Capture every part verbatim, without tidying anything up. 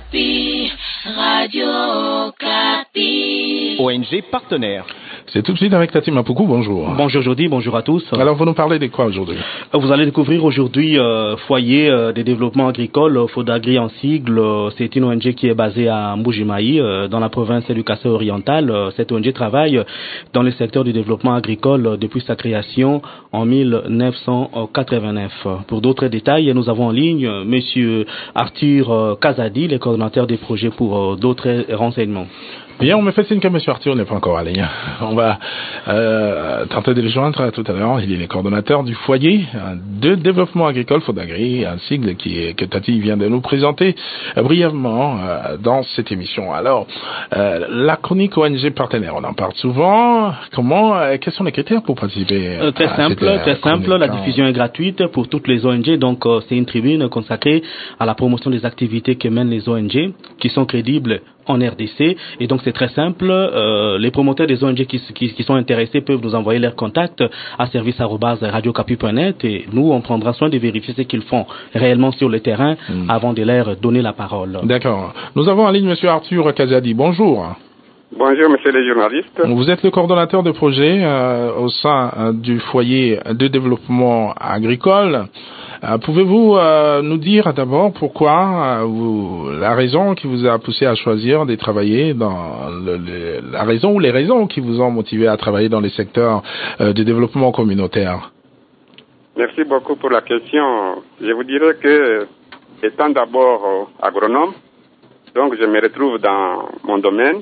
Okapi, Radio Okapi. O N G partenaire. C'est tout de suite avec Tati Mapoukou, bonjour. Bonjour Jody, bonjour à tous. Alors vous nous parlez de quoi aujourd'hui? Vous allez découvrir aujourd'hui euh, Foyer euh, des développements agricoles, Fodagri en sigle. Euh, c'est une O N G qui est basée à Mbujimayi, euh, dans la province du Kasaï oriental. Euh, cette O N G travaille dans le secteur du développement agricole euh, depuis sa création en mille neuf cent quatre-vingt-neuf. Pour d'autres détails, nous avons en ligne euh, Monsieur Arthur euh, Kazadi, le coordonnateur des projets pour euh, d'autres renseignements. Bien, on me fait signe que M. Arthur n'est pas encore en ligne. On va euh, tenter de le joindre tout à l'heure. Il est le coordonnateur du foyer de développement agricole Fodagri, un sigle qui est, que Tati vient de nous présenter euh, brièvement euh, dans cette émission. Alors, euh, la chronique O N G partenaire, on en parle souvent. Comment, euh, quels sont les critères pour participer euh, Très à simple, cette, euh, très simple. La diffusion est gratuite pour toutes les O N G. Donc, euh, c'est une tribune consacrée à la promotion des activités que mènent les O N G, qui sont crédibles en R D C, et donc c'est très simple. Euh, les promoteurs des O N G qui, qui, qui sont intéressés peuvent nous envoyer leurs contacts à service arobase radio okapi point net, et nous on prendra soin de vérifier ce qu'ils font réellement sur le terrain mmh. avant de leur donner la parole. D'accord. Nous avons en ligne M. Arthur Kazadi. Bonjour. Bonjour, monsieur le journaliste. Vous êtes le coordonnateur de projet euh, au sein euh, du foyer de développement agricole. Euh, pouvez-vous euh, nous dire d'abord pourquoi, euh, vous, la raison qui vous a poussé à choisir de travailler dans le, le, la raison ou les raisons qui vous ont motivé à travailler dans les secteurs euh, de développement communautaire? Merci beaucoup pour la question. Je vous dirais que, étant d'abord euh, agronome, donc je me retrouve dans mon domaine,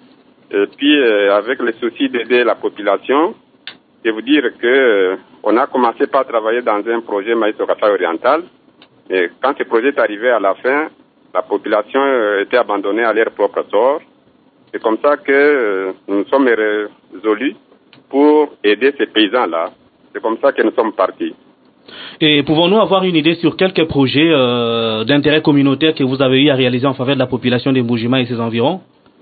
et puis euh, avec le souci d'aider la population, je vous dire que euh, on a commencé par travailler dans un projet maïs au Kasaï oriental, et quand ce projet est arrivé à la fin, la population euh, était abandonnée à leur propre sort. C'est comme ça que euh, nous sommes résolus pour aider ces paysans-là. C'est comme ça que nous sommes partis. Et pouvons-nous avoir une idée sur quelques projets euh, d'intérêt communautaire que vous avez eu à réaliser en faveur de la population de Mbujimayi et ses environs?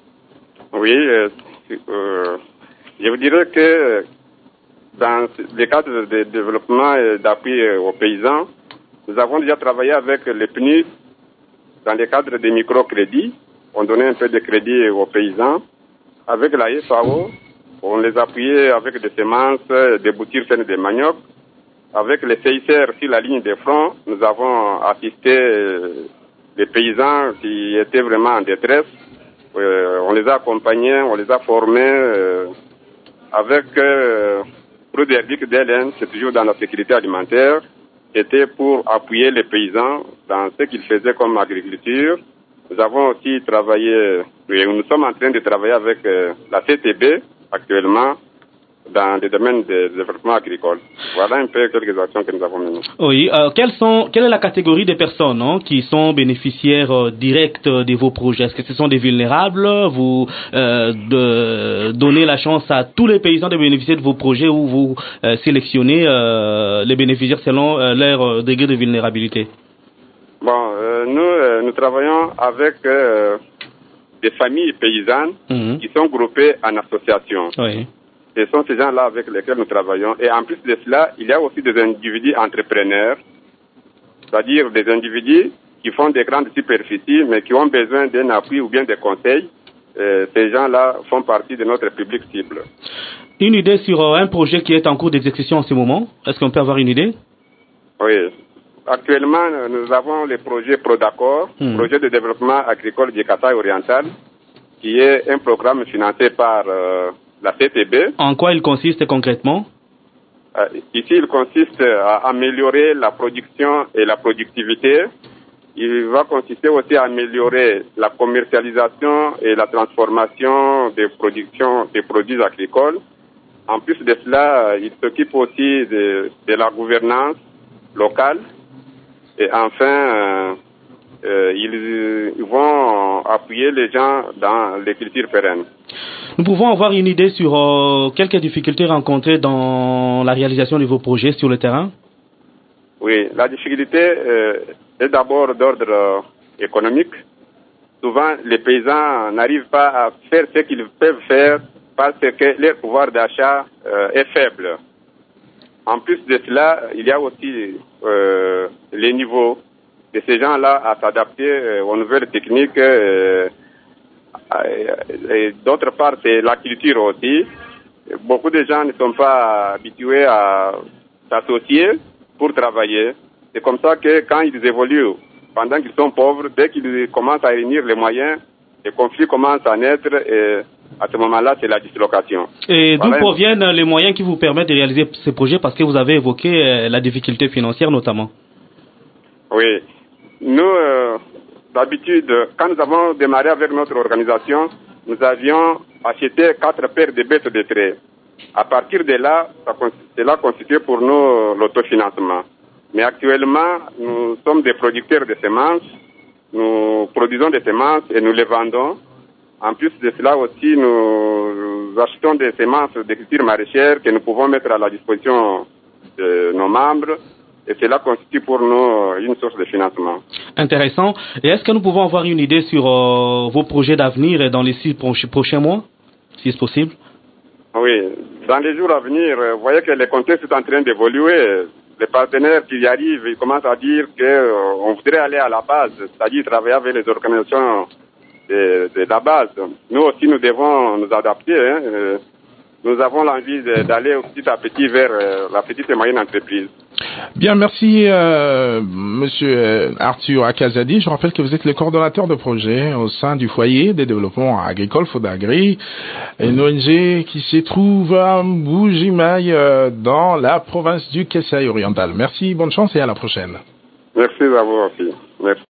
Oui, euh, euh, je vous dirais que dans le cadre de développement et d'appui aux paysans, nous avons déjà travaillé avec les P N U D dans le cadre des microcrédits. On donnait un peu de crédit aux paysans. Avec la F A O, on les appuyait avec des semences, des boutures saines de manioc. Avec les C I C R sur la ligne de front, nous avons assisté les paysans qui étaient vraiment en détresse. Euh, on les a accompagnés, on les a formés euh, avec euh, produits herbiques d'L N, c'est toujours dans la sécurité alimentaire. C'était pour appuyer les paysans dans ce qu'ils faisaient comme agriculture. Nous avons aussi travaillé, nous sommes en train de travailler avec euh, la C T B actuellement dans le domaine du développement agricole. Voilà un peu quelques actions que nous avons menées. Oui, euh, quelles sont, quelle est la catégorie des personnes hein, qui sont bénéficiaires euh, directs de vos projets? Est-ce que ce sont des vulnérables? Vous euh, de, donnez la chance à tous les paysans de bénéficier de vos projets, ou vous euh, sélectionnez euh, les bénéficiaires selon euh, leur euh, degré de vulnérabilité? Bon, euh, nous, euh, nous travaillons avec euh, des familles paysannes mmh. qui sont groupées en associations. Oui. Ce sont ces gens-là avec lesquels nous travaillons. Et en plus de cela, il y a aussi des individus entrepreneurs, c'est-à-dire des individus qui font des grandes superficies, mais qui ont besoin d'un appui ou bien des conseils. Et ces gens-là font partie de notre public cible. Une idée sur un projet qui est en cours d'exécution en ce moment? Est-ce qu'on peut avoir une idée? Oui. Actuellement, nous avons le projet PRODACOR, hmm. projet de développement agricole du Kasaï oriental, qui est un programme financé par euh, la C T B. En quoi il consiste concrètement? euh, Ici, il consiste à améliorer la production et la productivité. Il va consister aussi à améliorer la commercialisation et la transformation des productions des produits agricoles. En plus de cela, il s'occupe aussi de, de la gouvernance locale. Et enfin, euh, euh, ils, ils vont appuyer les gens dans les cultures pérennes. Nous pouvons avoir une idée sur euh, quelques difficultés rencontrées dans la réalisation de vos projets sur le terrain? Oui, la difficulté euh, est d'abord d'ordre euh, économique. Souvent, les paysans n'arrivent pas à faire ce qu'ils peuvent faire parce que leur pouvoir d'achat euh, est faible. En plus de cela, il y a aussi euh, les niveaux. de ces gens-là à s'adapter euh, aux nouvelles techniques. Euh, et d'autre part, c'est la culture aussi. Beaucoup de gens ne sont pas habitués à s'associer pour travailler. C'est comme ça que quand ils évoluent, pendant qu'ils sont pauvres, dès qu'ils commencent à réunir les moyens, les conflits commencent à naître et à ce moment-là, c'est la dislocation. Et d'où voilà. proviennent les moyens qui vous permettent de réaliser ces projets, parce que vous avez évoqué la difficulté financière notamment? Oui. Nous, euh, d'habitude, quand nous avons démarré avec notre organisation, nous avions acheté quatre paires de bêtes de trait. À partir de là, ça, cela constituait pour nous l'autofinancement. Mais actuellement, nous sommes des producteurs de semences. Nous produisons des semences et nous les vendons. En plus de cela aussi, nous achetons des semences de culture maraîchère que nous pouvons mettre à la disposition de nos membres. Et cela constitue pour nous une source de financement. Intéressant. Et est-ce que nous pouvons avoir une idée sur euh, vos projets d'avenir dans les six prochains mois, si c'est possible? Oui. Dans les jours à venir, vous voyez que le contexte est en train d'évoluer. Les partenaires qui y arrivent, ils commencent à dire qu'on euh, voudrait aller à la base, c'est-à-dire travailler avec les organisations de, de la base. Nous aussi, nous devons nous adapter. Hein. Euh, nous avons l'envie d'aller petit à petit vers euh, la petite et moyenne entreprise. Bien, merci euh, Monsieur Arthur Akazadi. Je rappelle que vous êtes le coordonnateur de projet au sein du foyer des développements agricoles Fodagri, une O N G qui se trouve à Mbuji-Mayi euh, dans la province du Kasaï oriental. Merci, bonne chance et à la prochaine. Merci à vous aussi. Merci.